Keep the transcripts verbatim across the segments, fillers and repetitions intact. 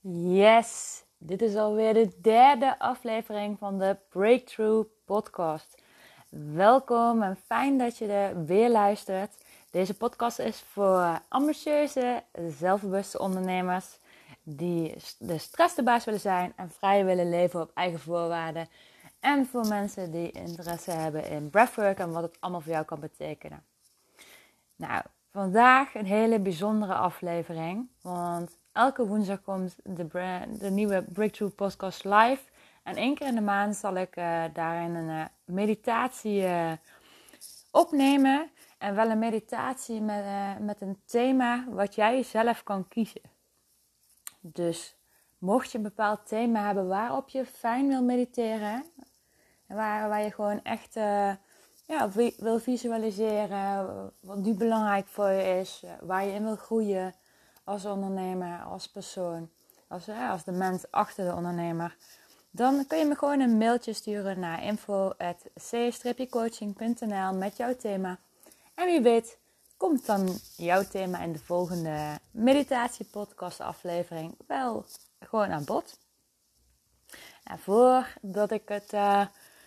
Yes, dit is alweer de derde aflevering van de Breakthrough Podcast. Welkom en fijn dat je er weer luistert. Deze podcast is voor ambitieuze, zelfbewuste ondernemers die de stress de baas willen zijn en vrij willen leven op eigen voorwaarden. En voor mensen die interesse hebben in breathwork en wat het allemaal voor jou kan betekenen. Nou, vandaag een hele bijzondere aflevering, want elke woensdag komt de, de nieuwe Breakthrough Podcast live. En één keer in de maand zal ik uh, daarin een uh, meditatie uh, opnemen. En wel een meditatie met, uh, met een thema wat jij zelf kan kiezen. Dus mocht je een bepaald thema hebben waarop je fijn wil mediteren. Waar, waar je gewoon echt uh, ja, wil visualiseren. Wat nu belangrijk voor je is. Waar je in wil groeien als ondernemer, als persoon. Als, uh, als de mens achter de ondernemer. Dan kun je me gewoon een mailtje sturen naar info at c coaching punt n l met jouw thema. En wie weet komt dan jouw thema in de volgende meditatie-podcast aflevering wel gewoon aan bod. En voordat ik het, uh,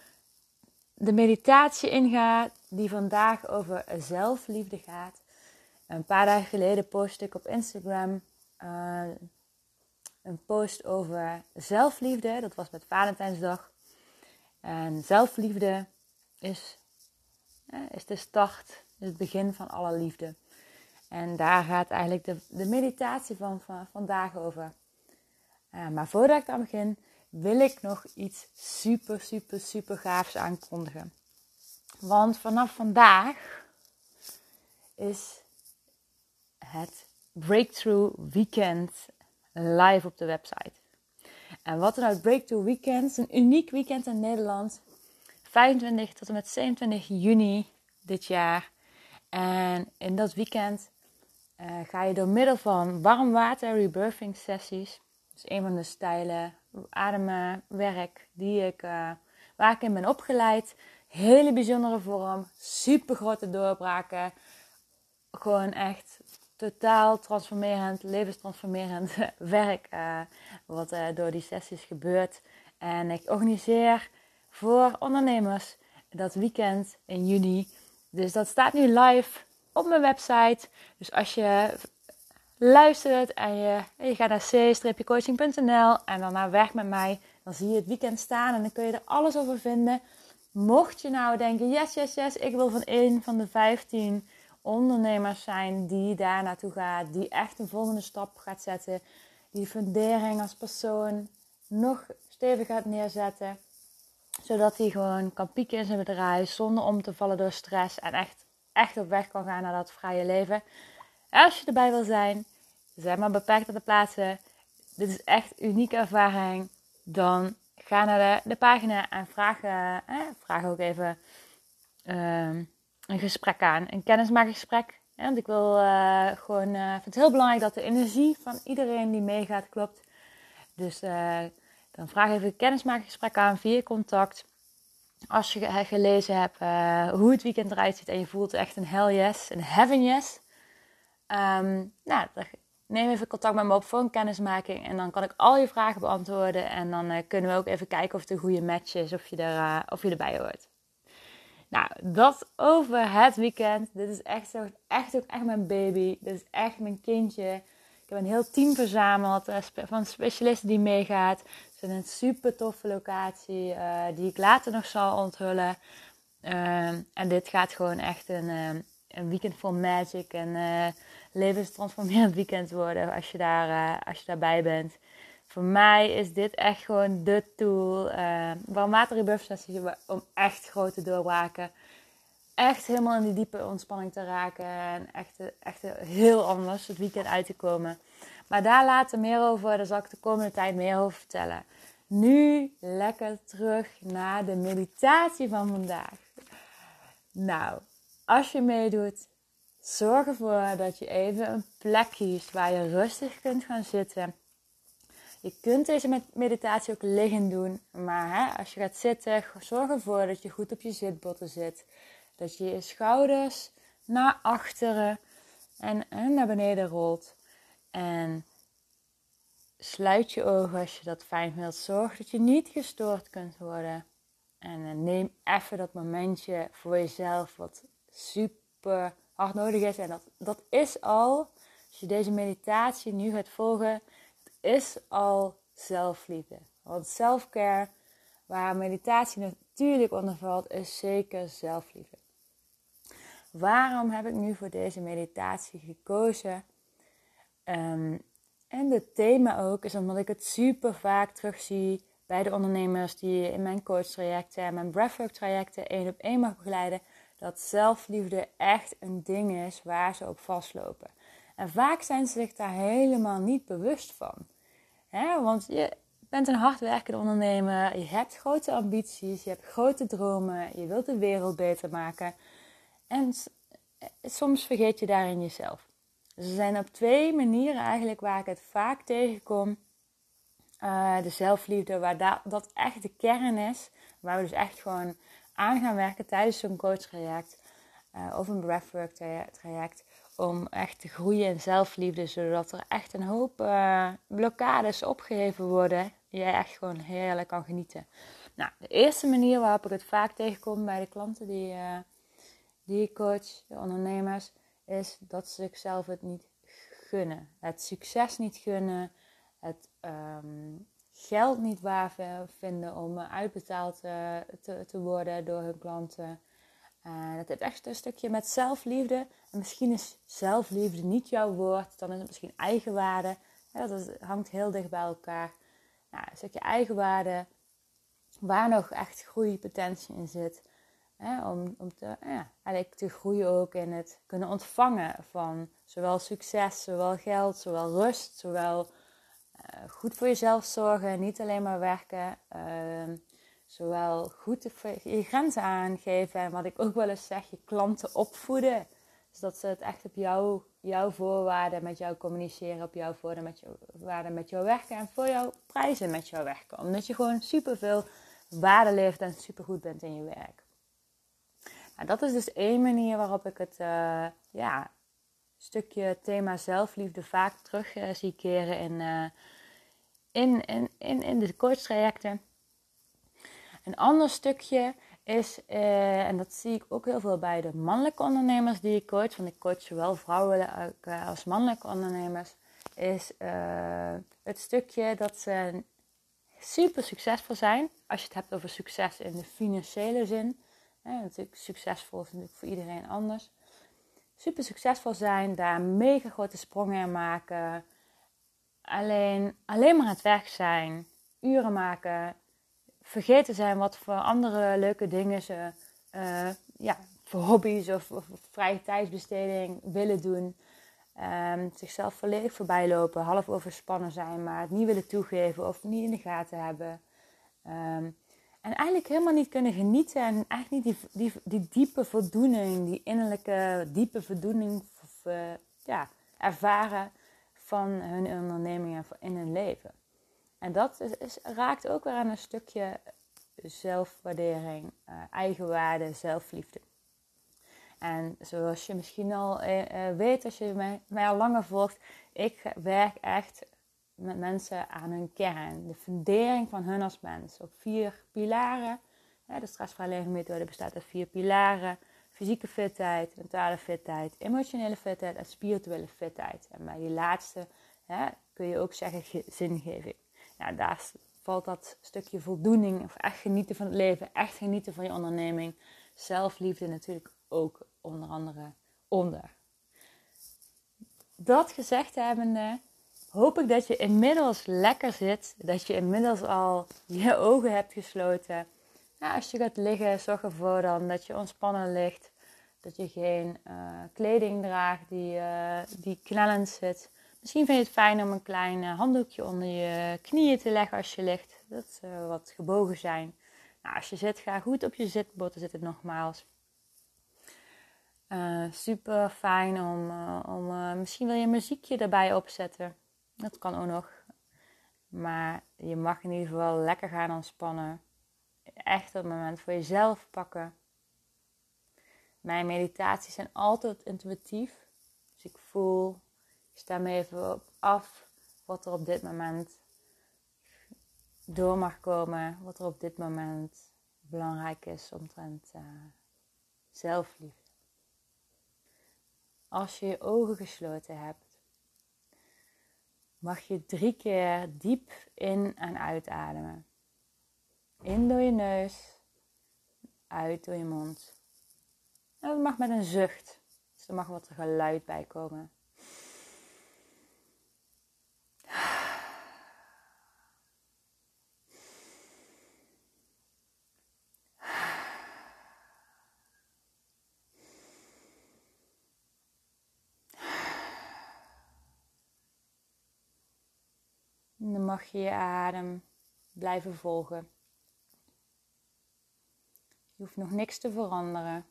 de meditatie inga die vandaag over zelfliefde gaat. Een paar dagen geleden postte ik op Instagram uh, een post over zelfliefde. Dat was met Valentijnsdag. En zelfliefde is, uh, is de start, is het begin van alle liefde. En daar gaat eigenlijk de, de meditatie van, van vandaag over. Uh, maar voordat ik aan begin, wil ik nog iets super, super, super gaafs aankondigen. Want vanaf vandaag is het Breakthrough Weekend live op de website. En wat er nou het Breakthrough Weekend is, een uniek weekend in Nederland. vijfentwintig tot en met zevenentwintig juni dit jaar. En in dat weekend uh, ga je door middel van warm water rebirthing sessies. Dat is een van de stijlen ademwerk die ik, uh, waar ik in ben opgeleid. Hele bijzondere vorm, super grote doorbraken. Gewoon echt totaal transformerend, levenstransformerend werk uh, wat uh, door die sessies gebeurt. En ik organiseer voor ondernemers dat weekend in juni. Dus dat staat nu live op mijn website. Dus als je luistert en je, je gaat naar c coaching punt n l en dan naar Werk met mij, dan zie je het weekend staan en dan kun je er alles over vinden. Mocht je nou denken, yes, yes, yes, ik wil van een van de vijftien ondernemers zijn die daar naartoe gaat, die echt een volgende stap gaat zetten, die fundering als persoon nog stevig gaat neerzetten, zodat hij gewoon kan pieken in zijn bedrijf zonder om te vallen door stress en echt, echt op weg kan gaan naar dat vrije leven. Als je erbij wil zijn, er zijn maar beperkt aantal plaatsen, dit is echt een unieke ervaring, dan ga naar de, de pagina en vraag, uh, eh, vraag ook even uh, een gesprek aan, een kennismakingsgesprek. Ja, want ik wil uh, gewoon, uh, vind het heel belangrijk dat de energie van iedereen die meegaat klopt. Dus uh, dan vraag even een kennismakingsgesprek aan via contact. Als je gelezen hebt uh, hoe het weekend eruit ziet en je voelt echt een hell yes, een heaven yes. Um, nou, dan neem even contact met me op voor een kennismaking. En dan kan ik al je vragen beantwoorden. En dan uh, kunnen we ook even kijken of het een goede match is. Of je, er, uh, of je erbij hoort. Nou, dat over het weekend. Dit is echt, zo, echt ook echt mijn baby. Dit is echt mijn kindje. Ik heb een heel team verzameld uh, van specialisten die meegaat. Het is een super toffe locatie. Uh, die ik later nog zal onthullen. Uh, en dit gaat gewoon echt een, uh, een weekend vol magic. En uh, levenstransformerend weekend worden als je, daar, uh, als je daarbij bent. Voor mij is dit echt gewoon de tool. Uh, warm water rebirth sessie om echt grote doorbraken. Echt helemaal in die diepe ontspanning te raken. En echt, echt heel anders het weekend uit te komen. Maar daar later meer over. Daar zal ik de komende tijd meer over vertellen. Nu lekker terug naar de meditatie van vandaag. Nou, als je meedoet, zorg ervoor dat je even een plek kiest waar je rustig kunt gaan zitten. Je kunt deze meditatie ook liggend doen, maar hè, als je gaat zitten, zorg ervoor dat je goed op je zitbotten zit. Dat je je schouders naar achteren en, en naar beneden rolt. En sluit je ogen als je dat fijn vindt. Zorg dat je niet gestoord kunt worden. En uh, neem even dat momentje voor jezelf wat super hard nodig is. En dat, dat is al, als je deze meditatie nu gaat volgen, het is al zelfliefde. Want selfcare, waar meditatie natuurlijk onder valt, is zeker zelfliefde. Waarom heb ik nu voor deze meditatie gekozen? Um, en het thema ook is omdat ik het super vaak terugzie bij de ondernemers die in mijn coachtrajecten en mijn breathwork trajecten één op één mag begeleiden. Dat zelfliefde echt een ding is waar ze op vastlopen. En vaak zijn ze zich daar helemaal niet bewust van. He, want je bent een hardwerkende ondernemer, je hebt grote ambities, je hebt grote dromen, je wilt de wereld beter maken. En soms vergeet je daarin jezelf. Dus er zijn op twee manieren eigenlijk waar ik het vaak tegenkom. Uh, de zelfliefde, waar da- dat echt de kern is. Waar we dus echt gewoon aan gaan werken tijdens zo'n coachtraject. Uh, of een breathwork traject. Om echt te groeien in zelfliefde. Zodat er echt een hoop uh, blokkades opgeheven worden. Die jij echt gewoon heerlijk kan genieten. Nou, de eerste manier waarop ik het vaak tegenkom bij de klanten die, uh, die ik coach, de ondernemers, is dat ze zichzelf het niet gunnen. Het succes niet gunnen. Het um, geld niet waar vinden om uitbetaald uh, te, te worden door hun klanten. Uh, dat heeft echt een stukje met zelfliefde. En misschien is zelfliefde niet jouw woord. Dan is het misschien eigenwaarde. Ja, dat is, hangt heel dicht bij elkaar. Nou, een stukje eigenwaarde. Waar nog echt groeipotentie in zit. Hè, om om te, ja, eigenlijk te groeien ook in het kunnen ontvangen van zowel succes, zowel geld, zowel rust, zowel uh, goed voor jezelf zorgen, niet alleen maar werken. Uh, zowel goed je grenzen aangeven en wat ik ook wel eens zeg, je klanten opvoeden. Zodat ze het echt op jou, jouw voorwaarden met jou communiceren, op jouw voorwaarden met jou, waarden met jou werken en voor jouw prijzen met jou werken. Omdat je gewoon superveel waarde leeft en supergoed bent in je werk. Nou, dat is dus één manier waarop ik het uh, ja, stukje thema zelfliefde vaak terug uh, zie keren in, uh, in, in, in, in de coachtrajecten. Een ander stukje is, uh, en dat zie ik ook heel veel bij de mannelijke ondernemers die ik coach, want ik coach zowel vrouwen als mannelijke ondernemers, is uh, het stukje dat ze super succesvol zijn. Als je het hebt over succes in de financiële zin. Ja, natuurlijk succesvol is natuurlijk voor iedereen anders. Super succesvol zijn, daar mega grote sprongen in maken. Alleen, alleen maar aan het werk zijn, uren maken, vergeten zijn wat voor andere leuke dingen ze uh, ja, voor hobby's of, of vrije tijdsbesteding willen doen. Um, zichzelf volledig voorbij lopen, half overspannen zijn, maar het niet willen toegeven of niet in de gaten hebben. Um, En eigenlijk helemaal niet kunnen genieten en eigenlijk niet die, die, die diepe voldoening, die innerlijke diepe voldoening uh, ja, ervaren van hun onderneming en in hun leven. En dat is, is, raakt ook weer aan een stukje zelfwaardering, uh, eigenwaarde, zelfliefde. En zoals je misschien al uh, uh, weet, als je mij, mij al langer volgt, ik werk echt met mensen aan hun kern. De fundering van hun als mens. Op vier pilaren. Ja, de stressvrij leven methode bestaat uit vier pilaren. Fysieke fitheid, mentale fitheid, emotionele fitheid en spirituele fitheid. En bij die laatste hè, kun je ook zeggen zingeving. Nou, daar valt dat stukje voldoening of echt genieten van het leven. Echt genieten van je onderneming. Zelfliefde natuurlijk ook onder andere onder. Dat gezegd hebbende, hoop ik dat je inmiddels lekker zit. Dat je inmiddels al je ogen hebt gesloten. Nou, als je gaat liggen, zorg ervoor dan dat je ontspannen ligt. Dat je geen uh, kleding draagt die, uh, die knellend zit. Misschien vind je het fijn om een klein uh, handdoekje onder je knieën te leggen als je ligt. Dat ze uh, wat gebogen zijn. Nou, als je zit, ga goed op je zitbotten zitten nogmaals. Uh, super fijn om, uh, om uh, misschien wil je een muziekje erbij opzetten. Dat kan ook nog. Maar je mag in ieder geval lekker gaan ontspannen. Echt dat moment voor jezelf pakken. Mijn meditaties zijn altijd intuïtief. Dus ik voel, ik sta me even op af. wat er op dit moment door mag komen. Wat er op dit moment belangrijk is omtrent uh, zelfliefde. Als je je ogen gesloten hebt, mag je drie keer diep in- en uitademen. In door je neus, uit door je mond. En dat mag met een zucht. Dus er mag wat geluid bij komen. En dan mag je je adem blijven volgen. Je hoeft nog niks te veranderen.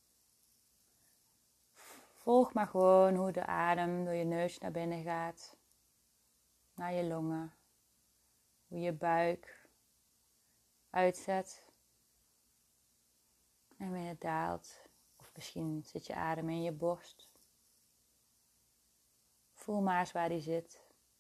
Volg maar gewoon hoe de adem door je neus naar binnen gaat. Naar je longen. Hoe je buik uitzet. En weer daalt. Of misschien zit je adem in je borst. Voel maar eens waar die zit.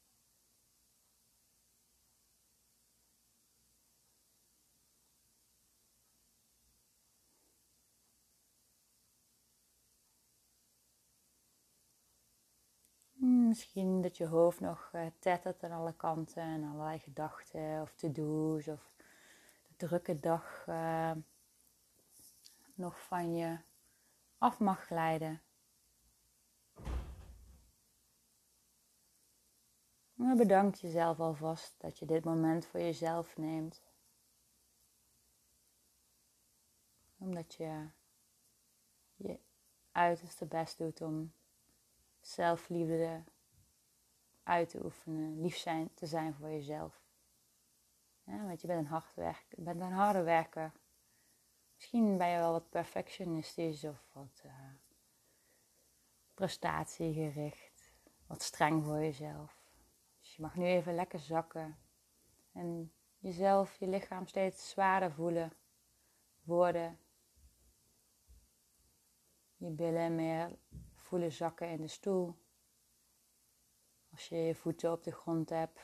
Misschien dat je hoofd nog uh, tettert aan alle kanten en allerlei gedachten of to-do's of de drukke dag uh, nog van je af mag glijden. Maar bedank jezelf alvast dat je dit moment voor jezelf neemt. Omdat je je uiterste best doet om zelfliefde uit te oefenen, lief zijn, te zijn voor jezelf. Ja, want je bent een, hard werk, je bent een harde werker. Misschien ben je wel wat perfectionistisch of wat uh, prestatiegericht, wat streng voor jezelf. Dus je mag nu even lekker zakken en jezelf, je lichaam steeds zwaarder voelen worden. Je billen meer voelen zakken in de stoel. Als je je voeten op de grond hebt,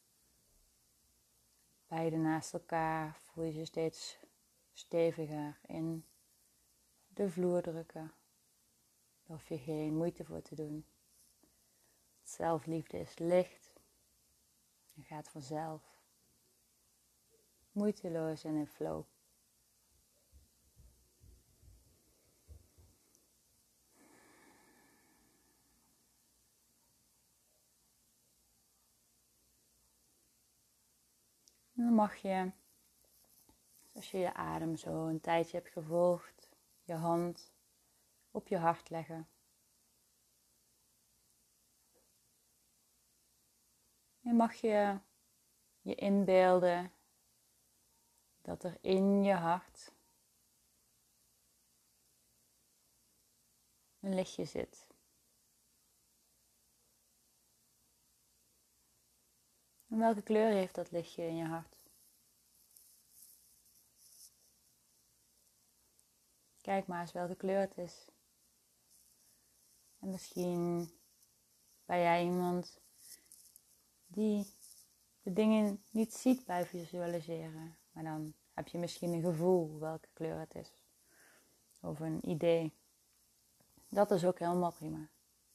beide naast elkaar, voel je je steeds steviger in de vloer drukken. Daar hoef je geen moeite voor te doen. Zelfliefde is licht en gaat vanzelf. Moeiteloos en in flow. En dan mag je, als je je adem zo een tijdje hebt gevolgd, je hand op je hart leggen. En mag je je inbeelden dat er in je hart een lichtje zit. En welke kleur heeft dat lichtje in je hart? Kijk maar eens welke kleur het is. En misschien ben jij iemand die de dingen niet ziet bij visualiseren. Maar dan heb je misschien een gevoel welke kleur het is. Of een idee. Dat is ook helemaal prima.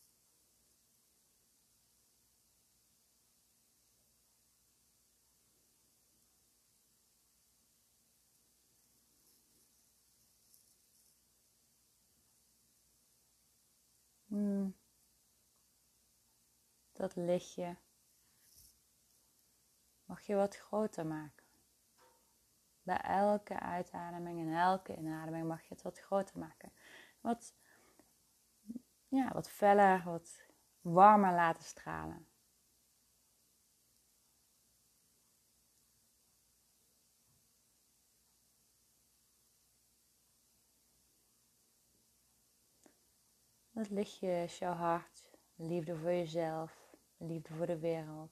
Hmm. Dat lichtje mag je wat groter maken. Bij elke uitademing en elke inademing mag je het wat groter maken. Wat, ja, wat feller, wat warmer laten stralen. Dat lichtje is jouw hart, liefde voor jezelf, liefde voor de wereld.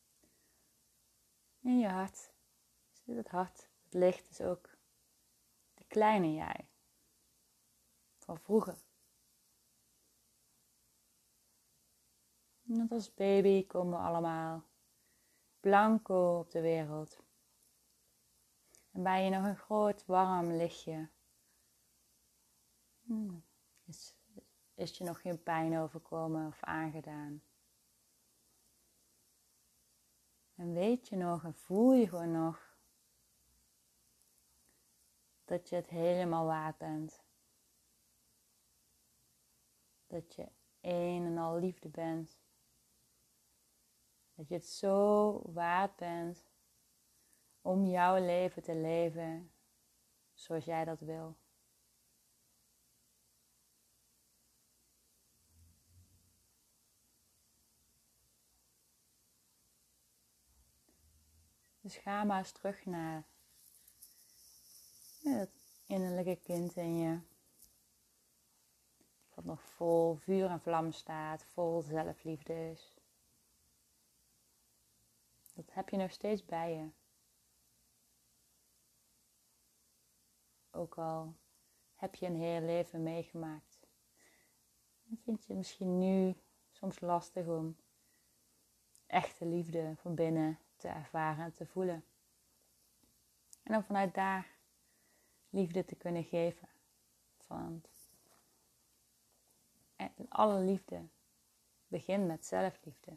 In je hart zit het hart. Het licht is ook kleine jij. Van vroeger. Net als baby komen we allemaal blanco op de wereld. En ben je nog een groot warm lichtje. Hmm. Is, is je nog geen pijn overkomen of aangedaan. En weet je nog en voel je gewoon nog dat je het helemaal waard bent. Dat je een en al liefde bent. Dat je het zo waard bent om jouw leven te leven zoals jij dat wil. Dus ga maar eens terug naar het innerlijke kind in je. Dat nog vol vuur en vlam staat, vol zelfliefde is. Dat heb je nog steeds bij je. Ook al heb je een heel leven meegemaakt. Dan vind je het misschien nu soms lastig om echte liefde van binnen te ervaren en te voelen. En dan vanuit daar liefde te kunnen geven. Want alle liefde begint met zelfliefde.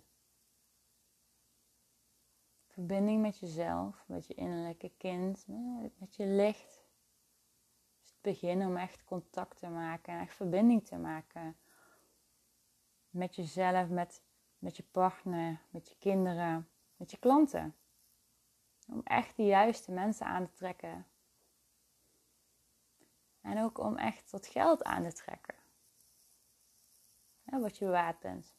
Verbinding met jezelf, met je innerlijke kind, met je licht. Dus het begin om echt contact te maken en echt verbinding te maken. Met jezelf, met, met je partner, met je kinderen, met je klanten. Om echt de juiste mensen aan te trekken. En ook om echt dat geld aan te trekken. Ja, wat je waard bent.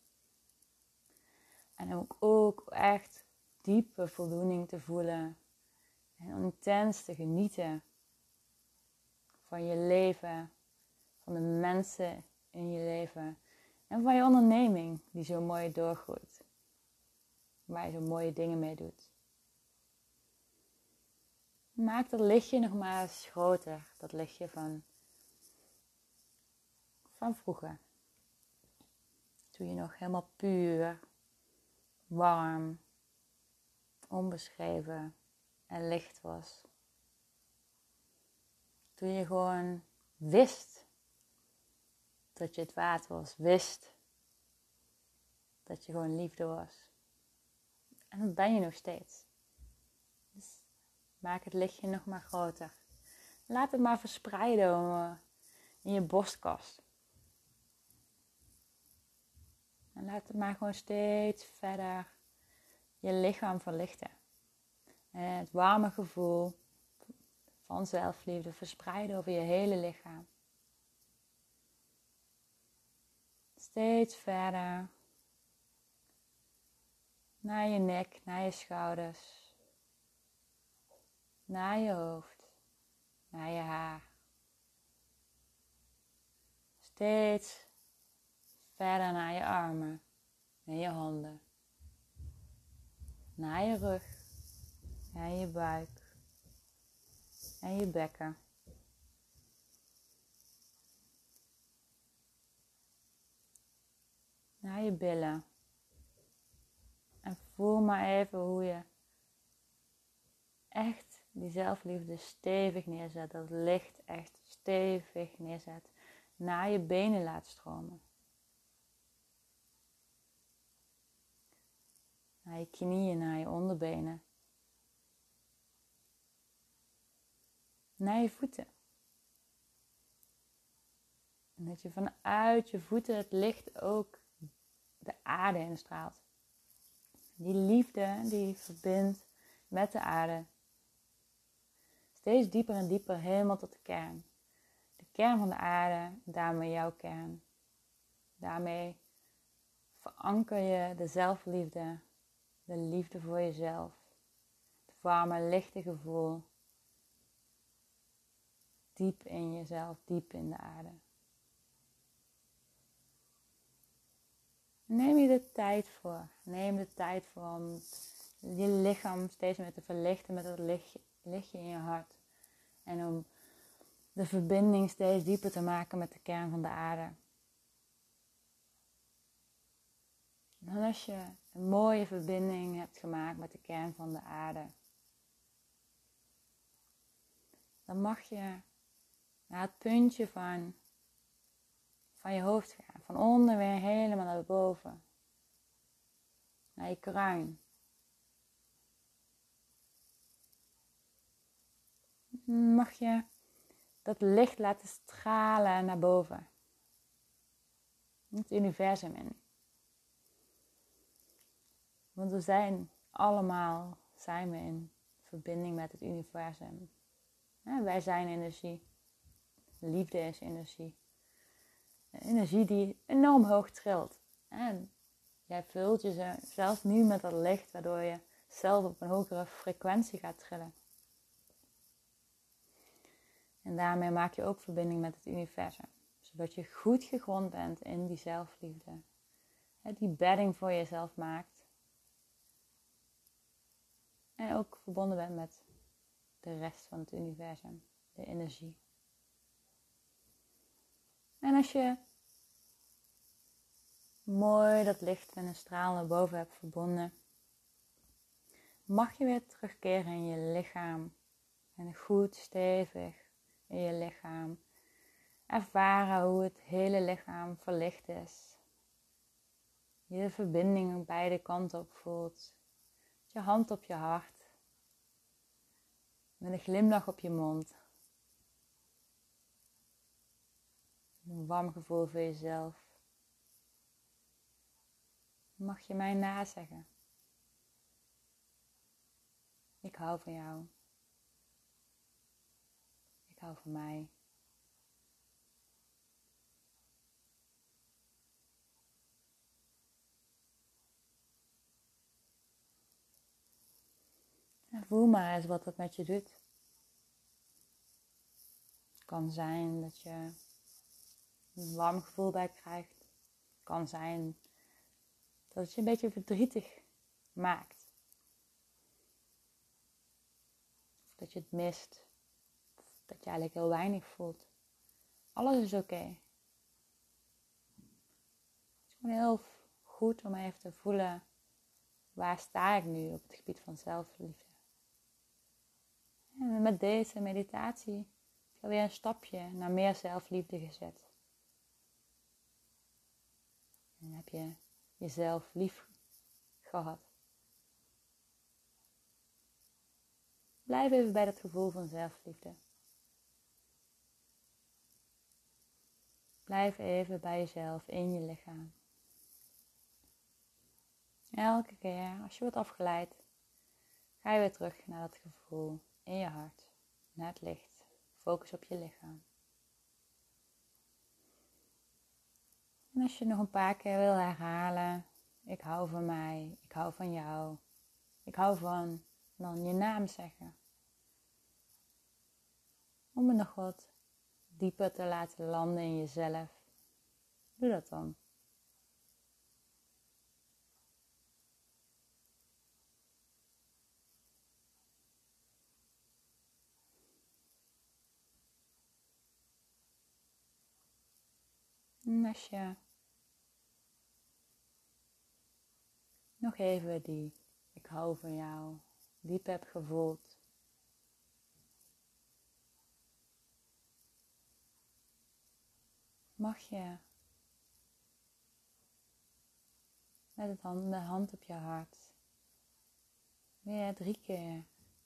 En ook, ook echt diepe voldoening te voelen. En intens te genieten van je leven. Van de mensen in je leven. En van je onderneming die zo mooi doorgroeit. Waar je zo mooie dingen mee doet. Maak dat lichtje nog maar eens groter. Dat lichtje van, van vroeger. Toen je nog helemaal puur, warm, onbeschreven en licht was. Toen je gewoon wist dat je het waard was. Wist dat je gewoon liefde was. En dat ben je nog steeds. Dus maak het lichtje nog maar groter. Laat het maar verspreiden in je borstkast. En laat het maar gewoon steeds verder je lichaam verlichten. En het warme gevoel van zelfliefde verspreiden over je hele lichaam. Steeds verder naar je nek, naar je schouders, naar je hoofd, naar je haar. Steeds verder naar je armen en je handen. Naar je rug en je buik en je bekken. Naar je billen. En voel maar even hoe je echt die zelfliefde stevig neerzet. Dat licht echt stevig neerzet. Naar je benen laat stromen. Naar je knieën, naar je onderbenen. Naar je voeten. En dat je vanuit je voeten het licht ook de aarde instraalt. Die liefde die verbindt met de aarde. Steeds dieper en dieper helemaal tot de kern. De kern van de aarde, daarmee jouw kern. Daarmee veranker je de zelfliefde, de liefde voor jezelf. Het warme, lichte gevoel. Diep in jezelf, diep in de aarde. Neem je de tijd voor. Neem de tijd voor om je lichaam steeds meer te verlichten met dat lichtje, lichtje in je hart. En om de verbinding steeds dieper te maken met de kern van de aarde. En als je een mooie verbinding hebt gemaakt met de kern van de aarde, dan mag je naar het puntje van, van je hoofd gaan. Van onder weer helemaal naar boven. Naar je kruin. Mag je dat licht laten stralen naar boven. Het universum in. Want we zijn allemaal zijn we in verbinding met het universum. Ja, wij zijn energie. Liefde is energie. Een energie die enorm hoog trilt. En jij vult jezelf nu met dat licht, waardoor je zelf op een hogere frequentie gaat trillen. En daarmee maak je ook verbinding met het universum. Zodat je goed gegrond bent in die zelfliefde. Die bedding voor jezelf maakt. En ook verbonden bent met de rest van het universum. De energie. En als je mooi dat licht met een straal naar boven hebt verbonden, mag je weer terugkeren in je lichaam. En goed stevig in je lichaam. Ervaren hoe het hele lichaam verlicht is. Je de verbinding aan beide kanten op voelt. Je hand op je hart. Met een glimlach op je mond. Een warm gevoel voor jezelf. Mag je mij nazeggen. Ik hou van jou. Ik hou van mij. En voel maar eens wat dat met je doet. Het kan zijn dat je een warm gevoel bij krijgt. Het kan zijn dat het je een beetje verdrietig maakt. Of dat je het mist. Of dat je eigenlijk heel weinig voelt. Alles is oké. Okay. Het is gewoon heel goed om even te voelen. Waar sta ik nu op het gebied van zelfliefde? En met deze meditatie heb je weer een stapje naar meer zelfliefde gezet. En dan heb je jezelf lief gehad. Blijf even bij dat gevoel van zelfliefde. Blijf even bij jezelf in je lichaam. Elke keer als je wordt afgeleid, ga je weer terug naar dat gevoel in je hart, naar het licht. Focus op je lichaam. En als je nog een paar keer wil herhalen, ik hou van mij, ik hou van jou, ik hou van, dan je naam zeggen. Om het nog wat dieper te laten landen in jezelf. Doe dat dan. En als je nog even die ik hou van jou diep hebt gevoeld. Mag je met het hand, de hand op je hart weer drie keer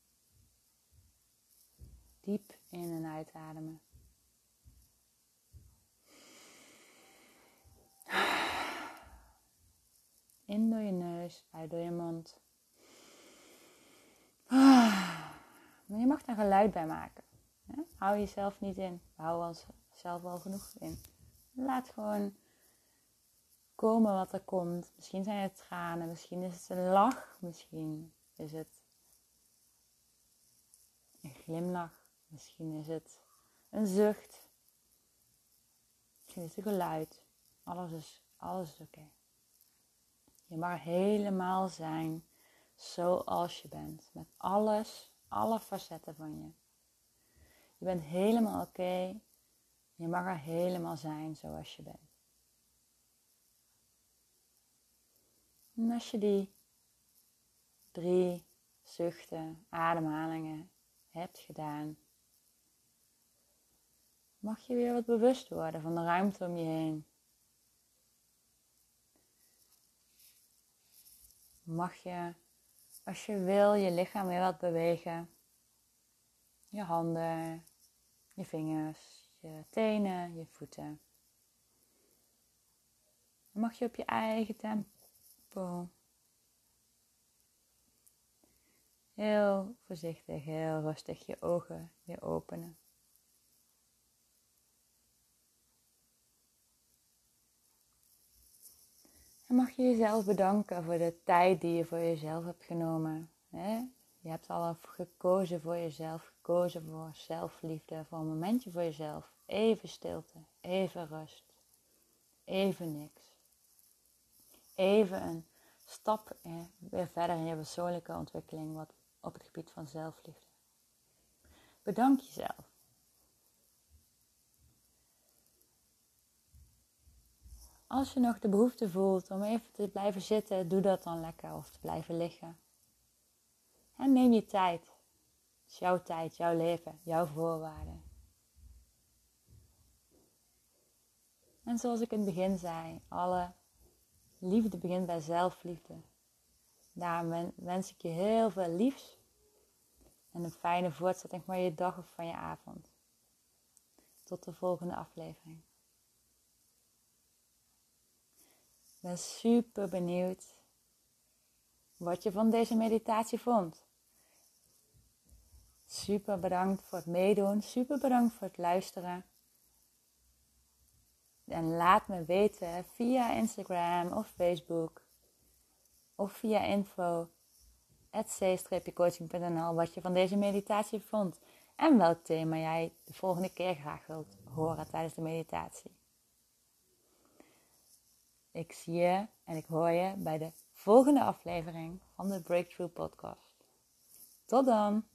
diep in en uitademen. In door je neus, uit door je mond. Maar je mag daar geluid bij maken. Ja? Hou jezelf niet in. We houden onszelf wel genoeg in. Laat gewoon komen wat er komt. Misschien zijn het tranen, misschien is het een lach, misschien is het een glimlach, misschien is het een zucht, misschien is het een geluid. Alles is, alles is oké. Okay. Je mag helemaal zijn zoals je bent, met alles, alle facetten van je. Je bent helemaal oké. Okay. Je mag er helemaal zijn zoals je bent. En als je die drie zuchten, ademhalingen hebt gedaan, mag je weer wat bewust worden van de ruimte om je heen. Mag je, als je wil, je lichaam weer wat bewegen. Je handen, je vingers, je tenen, je voeten. Dan mag je op je eigen tempo heel voorzichtig, heel rustig je ogen weer openen. En mag je jezelf bedanken voor de tijd die je voor jezelf hebt genomen. Je hebt al gekozen voor jezelf, gekozen voor zelfliefde, voor een momentje voor jezelf. Even stilte, even rust, even niks. Even een stap weer verder in je persoonlijke ontwikkeling wat op het gebied van zelfliefde. Bedank jezelf. Als je nog de behoefte voelt om even te blijven zitten, doe dat dan lekker of te blijven liggen. En neem je tijd. Het is jouw tijd, jouw leven, jouw voorwaarden. En zoals ik in het begin zei, alle liefde begint bij zelfliefde. Daarom wens ik je heel veel liefs en een fijne voortzetting van je dag of van je avond. Tot de volgende aflevering. Ik ben super benieuwd wat je van deze meditatie vond. Super bedankt voor het meedoen. Super bedankt voor het luisteren. En laat me weten via Instagram of Facebook of via info at c coaching punt n l wat je van deze meditatie vond. En welk thema jij de volgende keer graag wilt horen tijdens de meditatie. Ik zie je en ik hoor je bij de volgende aflevering van de Breakthrough Podcast. Tot dan!